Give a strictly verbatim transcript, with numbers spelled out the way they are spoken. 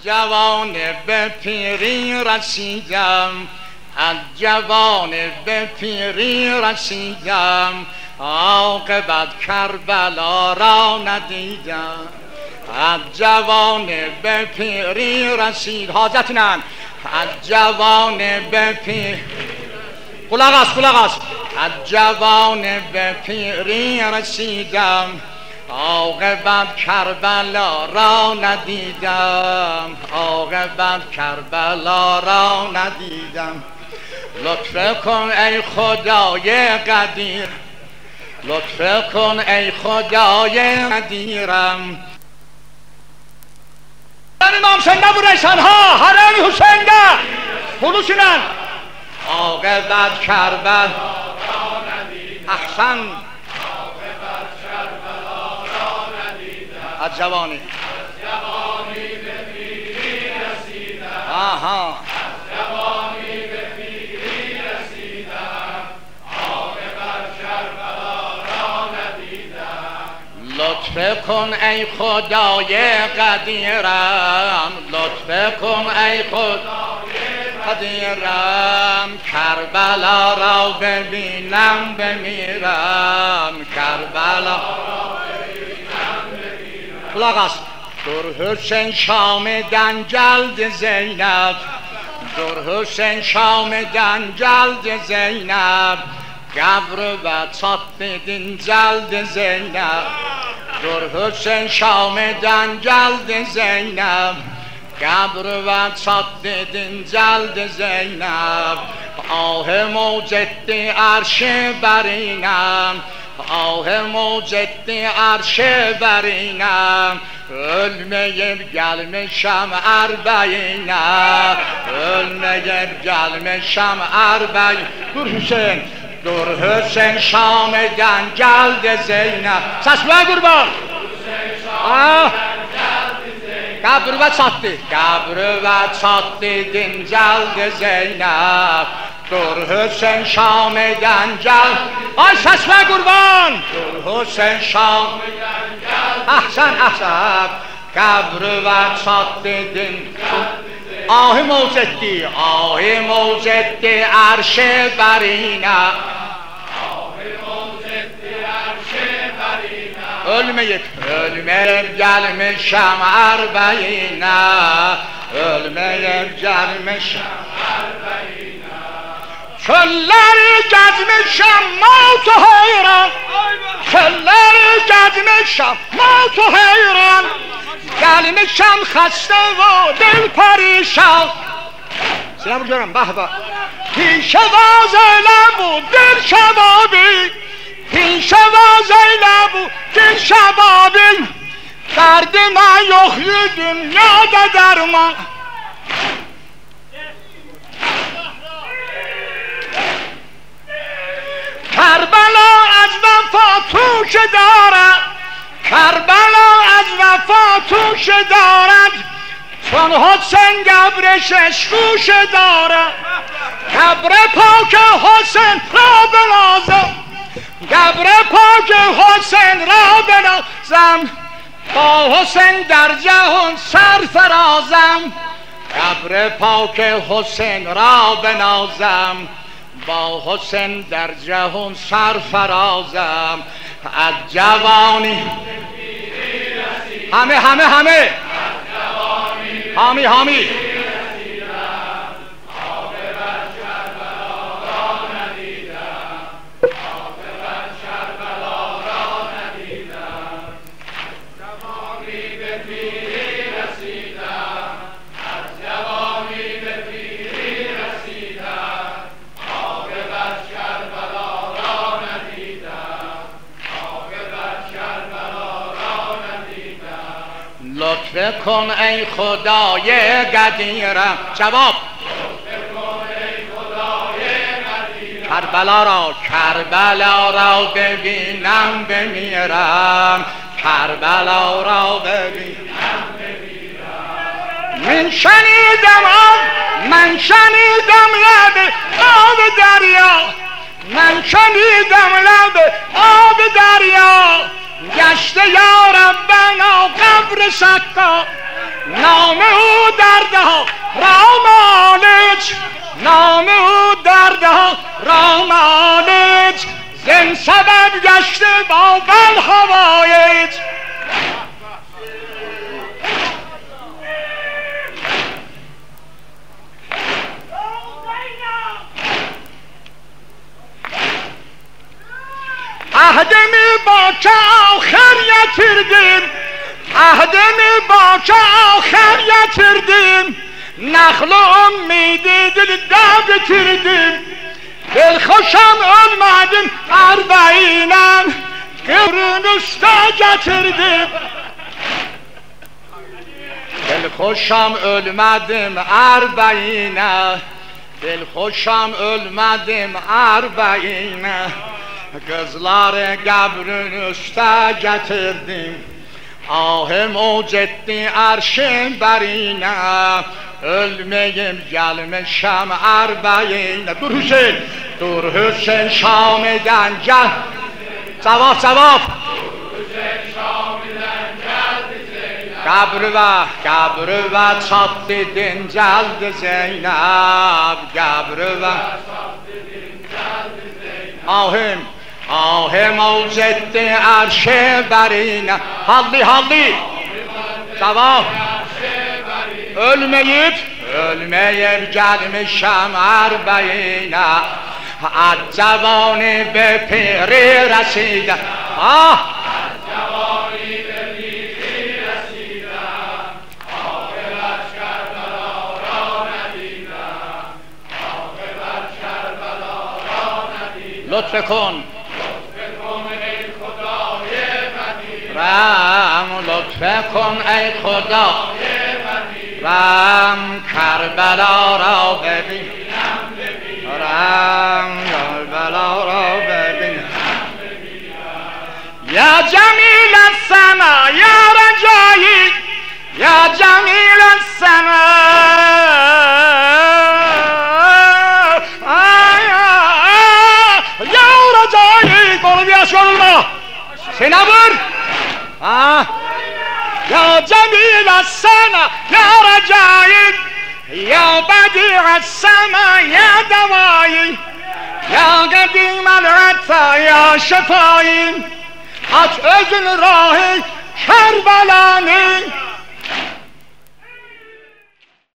جوان به پیری رسیدم، از جوان به پیری رسیدم، عاقبت کربلا را ندیدم. از جوان به پیری رسید حاجت نن از جوان به پیری قلق است قلق است از جوان به پیری رسیدم، عاقبت کربلا را ندیدم، عاقبت کربلا را ندیدم. لطف کن ای خدای قدیر، لطف کن ای خدای قدیرم. امام سنده بو ریسان ها حرم حسین ده خلوصینن عاقبت کربلا احسن از جوانی از جوانی به پیری رسیدم، آها از جوانی به پیری رسیدم، عاقبت کربلا را ندیدم. لطف کن ای خدای قدیرم، لطف کن ای خدای قدیرم، کربلا را ببینم بمیرم، کربلا قلق است. در حسین شامدن جلد زینب، در حسین شامدن جلد زینب، گبر و صد بدین جلد زینب. در حسین شامدن جلد زینب، گبر و صد بدین جلد زینب. آه موجد عرش برینم، آه موجد عرش برینم، ölmeyim gelmişem erbeğine، ölmeyim gelmişem erbeğine. Dur Hüseyin, dur Hüseyin Şam'dan geldi Zeynep. Sesme kurban. Ah. Kabr ve çattı, kabr ve çattı din geldi Zeynep. Dur Hüseyin Şam'dan gel. Ay sesme kurban. Dur Hüseyin Şam'dan gel. Ahsen ahsen. Kabr ve çattı din. Ahi mevcetti, ahi mevcetti arşe berine. Ölmeyip, ölmeyip gelmişem erbeğine, ölmeyip gelmişem erbeğine. Çölleri gezmişem mevtu heyran, çölleri gezmişem mevtu heyran, gelmişem xəstə və dil perişan. Sinə vuruyorum, bax bax. Pişəvaz elə bu dil şəbabi, pişəvaz elə bu dil şəbabi, dərdimə yox dünyada dərman. کربلا از وفا توش دارد، کربلا از وفا توش دارد، چون حسین قبرش اشکوش دارد. قبر پاک حسین را بنازم، قبر پاک حسین را بنازم، با حسین در جهان سرفرازم. قبر پاک حسین را بنازم، با حسین در جهان سرفرازم. از جوانی همه همه همه حامی حامی لطف کن ای خدای قدیرم. جواب کربلا را کربلا را ببینم بمیرم، کربلا را ببینم بمیرم. من شنیدم آب، من شنیدم لب آب دریا، من شنیدم لب آب دریا. گشته یا ربنا قبر سکا، نام او دردها را مالج نام او دردها را مالج زن سبب گشته با بل هوایج عهدمی با که آخر یتردیم عهدمی با که آخر یتردیم نخل و امیدی دل دب تردیم دل خوشم ölmedim arba'inem Kıvrın usta getirdim Dil خوشم ölmedim arba'ine Dil خوشم ölmedim arba'ine Kızları kabrin üste getirdim Ahim uc etti arşın berine Ölmeyim gelmişem arba'ine Dur Hüseyin Dur Hüseyin Şami'den gel Cevap cevap Dur Hüseyin Şami'den geldi Zeynep Kabrıva Kabrıva çat dedin geldi Zeynep Kabrıva Çat dedin geldi Zeynep Ahim Ahim uc etti arşın berine Halli halli Cevap Ölmeyip, ölmeyip gelmişem arba'ine Accevani be piri reside Ah! Accevani be piri reside Akıber Kerbela ra Medine Akıber Kerbela ra Medine Lütfe kun Lütfe kun ey Khudâye Medine Ram lütfe kun ey Khuda رم کربلا را ببین رم کربلا را ببین یا جمیل السما یا رجایی یا جمیل السما یا رجایی قول بیاش قول سنبور يا جميل السما يا رجائي يا بديع السما يا دوائي يا قديم العطا يا شفائي aç özün rahi Kerbela'nın